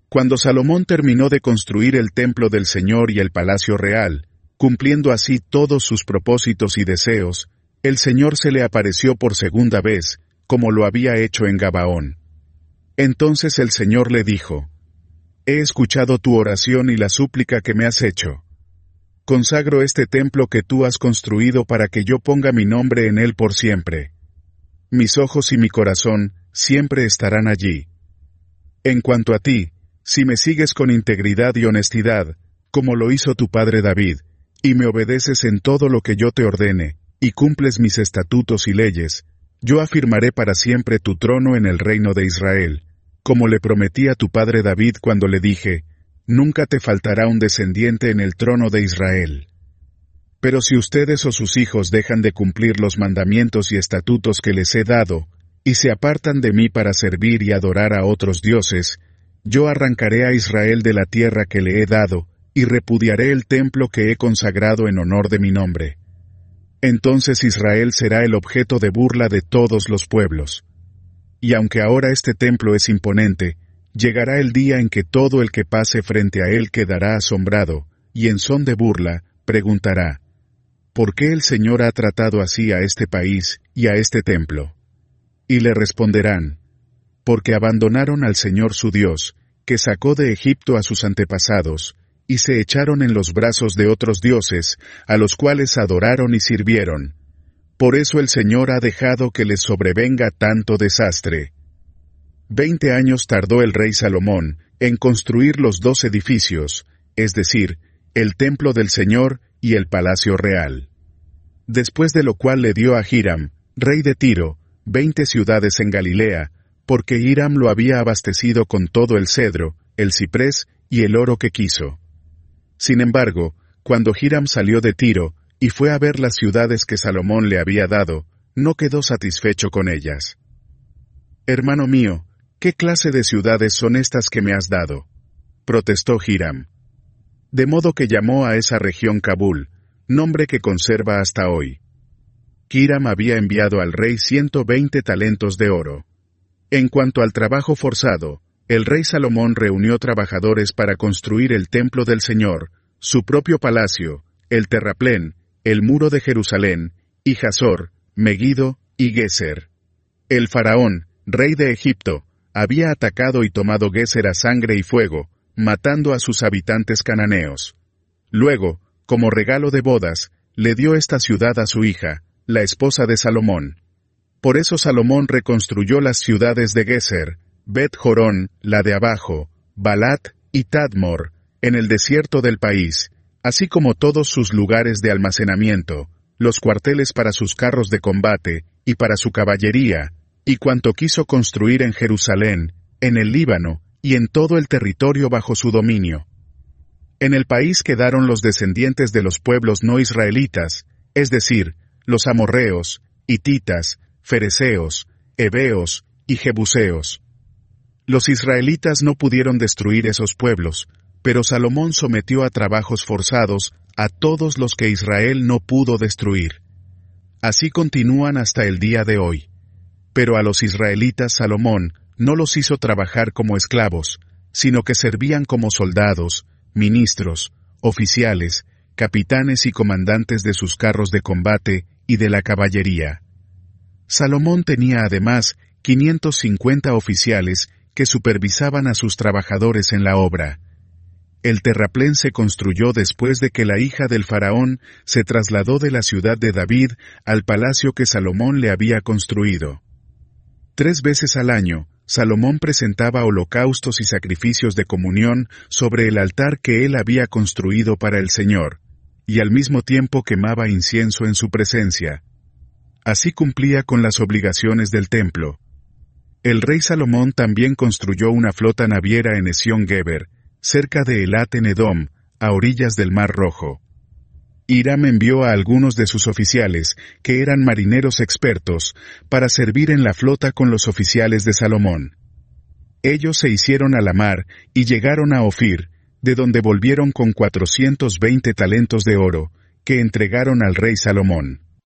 Cuando Salomón terminó de construir el templo del Señor y el palacio real, cumpliendo así todos sus propósitos y deseos, el Señor se le apareció por segunda vez, como lo había hecho en Gabaón. Entonces el Señor le dijo: He escuchado tu oración y la súplica que me has hecho. Consagro este templo que tú has construido para que yo ponga mi nombre en él por siempre. Mis ojos y mi corazón siempre estarán allí. En cuanto a ti, si me sigues con integridad y honestidad, como lo hizo tu padre David, y me obedeces en todo lo que yo te ordene, y cumples mis estatutos y leyes, yo afirmaré para siempre tu trono en el reino de Israel, como le prometí a tu padre David cuando le dije: Nunca te faltará un descendiente en el trono de Israel. Pero si ustedes o sus hijos dejan de cumplir los mandamientos y estatutos que les he dado, y se apartan de mí para servir y adorar a otros dioses, yo arrancaré a Israel de la tierra que le he dado, y repudiaré el templo que he consagrado en honor de mi nombre. Entonces Israel será el objeto de burla de todos los pueblos. Y aunque ahora este templo es imponente, llegará el día en que todo el que pase frente a él quedará asombrado, y en son de burla, preguntará: ¿Por qué el Señor ha tratado así a este país y a este templo? Y le responderán: Porque abandonaron al Señor su Dios, que sacó de Egipto a sus antepasados, y se echaron en los brazos de otros dioses, a los cuales adoraron y sirvieron. Por eso el Señor ha dejado que les sobrevenga tanto desastre. 20 años tardó el rey Salomón en construir los 2 edificios, es decir, el templo del Señor y el palacio real. Después de lo cual le dio a Hiram, rey de Tiro, 20 ciudades en Galilea, porque Hiram lo había abastecido con todo el cedro, el ciprés y el oro que quiso. Sin embargo, cuando Hiram salió de Tiro y fue a ver las ciudades que Salomón le había dado, no quedó satisfecho con ellas. «Hermano mío, ¿qué clase de ciudades son estas que me has dado?», protestó Hiram. De modo que llamó a esa región Kabul, nombre que conserva hasta hoy. Hiram había enviado al rey 120 talentos de oro. En cuanto al trabajo forzado, el rey Salomón reunió trabajadores para construir el templo del Señor, su propio palacio, el terraplén, el muro de Jerusalén, y Jasor, Megiddo y Geser. El faraón, rey de Egipto, había atacado y tomado Geser a sangre y fuego, matando a sus habitantes cananeos. Luego, como regalo de bodas, le dio esta ciudad a su hija, la esposa de Salomón. Por eso Salomón reconstruyó las ciudades de Geser, Bet-Jorón, la de abajo, Balat y Tadmor, en el desierto del país, así como todos sus lugares de almacenamiento, los cuarteles para sus carros de combate y para su caballería, y cuanto quiso construir en Jerusalén, en el Líbano y en todo el territorio bajo su dominio. En el país quedaron los descendientes de los pueblos no israelitas, es decir, los amorreos, hititas, fereceos, heveos y jebuseos. Los israelitas no pudieron destruir esos pueblos, pero Salomón sometió a trabajos forzados a todos los que Israel no pudo destruir. Así continúan hasta el día de hoy. Pero a los israelitas Salomón no los hizo trabajar como esclavos, sino que servían como soldados, ministros, oficiales, capitanes y comandantes de sus carros de combate y de la caballería. Salomón tenía además 550 oficiales que supervisaban a sus trabajadores en la obra. El terraplén se construyó después de que la hija del faraón se trasladó de la ciudad de David al palacio que Salomón le había construido. 3 veces al año, Salomón presentaba holocaustos y sacrificios de comunión sobre el altar que él había construido para el Señor, y al mismo tiempo quemaba incienso en su presencia. Así cumplía con las obligaciones del templo. El rey Salomón también construyó una flota naviera en Esión-Geber, cerca de Elat en Edom, a orillas del Mar Rojo. Hiram envió a algunos de sus oficiales, que eran marineros expertos, para servir en la flota con los oficiales de Salomón. Ellos se hicieron a la mar y llegaron a Ofir, de donde volvieron con 420 talentos de oro, que entregaron al rey Salomón.